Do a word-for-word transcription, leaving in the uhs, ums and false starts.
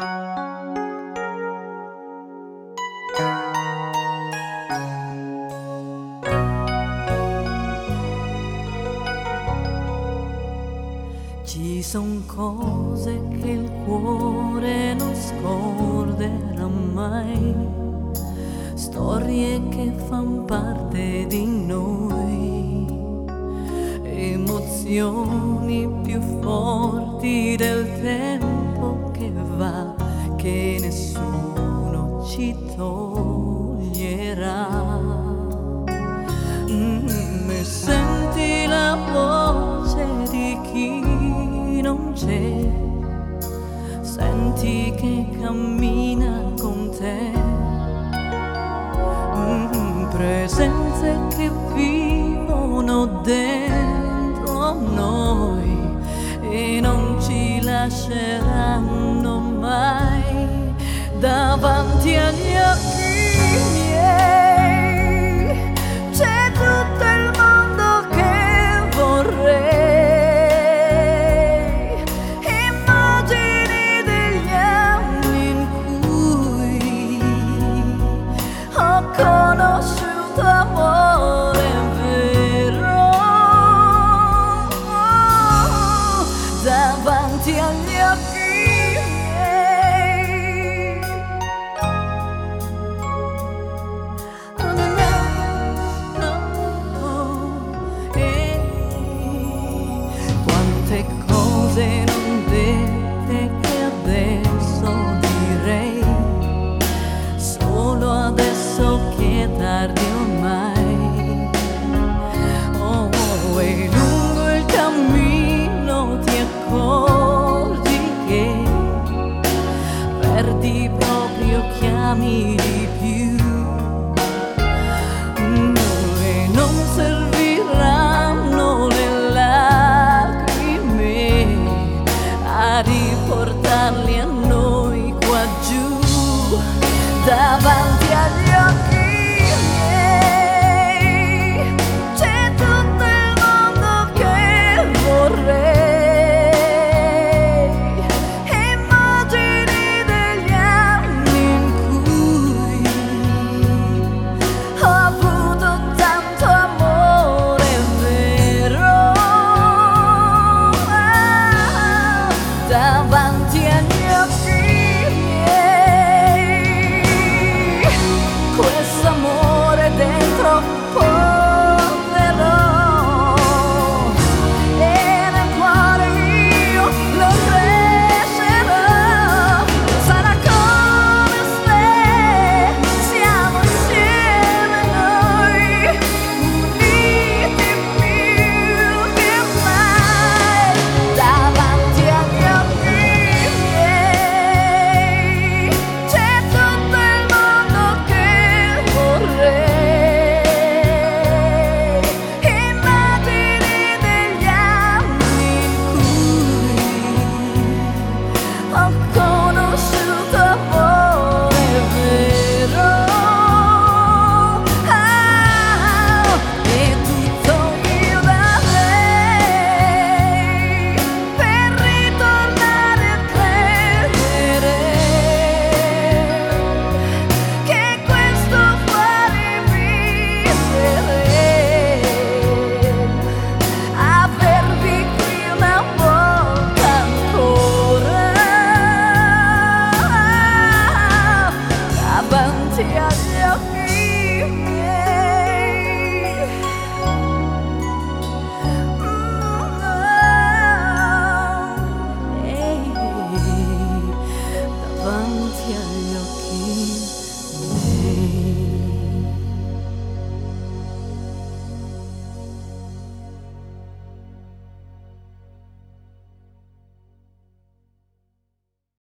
Ci son cose che il cuore non scorderà mai, storie che fan parte di noi, emozioni più forti del tempo che va, che nessuno ci toglierà. Mm, e senti la voce di chi non c'è, senti che cammina con te, mm, presenze che vivono dentro noi e non ci lasceranno mai davanti agli occhi miei. C'è tutto il mondo che vorrei, conosciuto amore vero davanti agli occhi miei. Oh, no, no, no. Eh. Quante cose non dette che adesso direi, solo adesso che è tardi ormai. Oh, e lungo il cammino ti accorgi che perdi proprio chi ami di più. Mm, e non serviranno le lacrime a riportarli a noi qua giù davanti agli occhi miei. C'è tutto il mondo che vorrei, immagini degli anni in cui ho avuto tanto amore vero davanti